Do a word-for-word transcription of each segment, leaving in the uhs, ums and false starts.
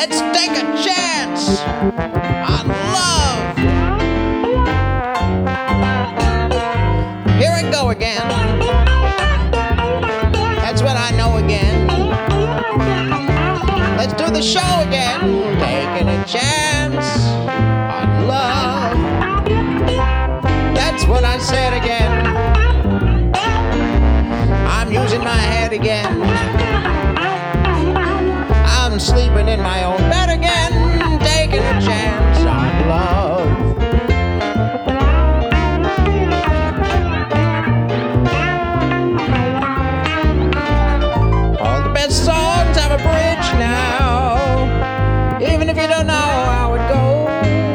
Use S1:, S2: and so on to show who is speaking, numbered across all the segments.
S1: Let's take a chance on love. Here I go again. That's what I know again. Let's do the show again. Taking a chance on love. That's what I said again. I'm using my head again. I'm sleeping in my own bed again. Taking a chance on love. All the best songs have a bridge now, even if you don't know how it goes.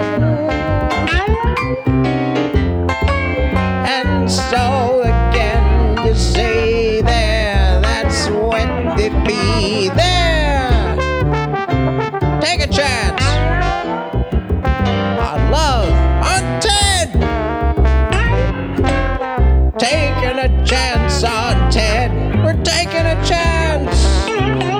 S1: And so again you say there, that's when it be there. Take a chance on love on Ted. Taking a chance on Ted. We're taking a chance.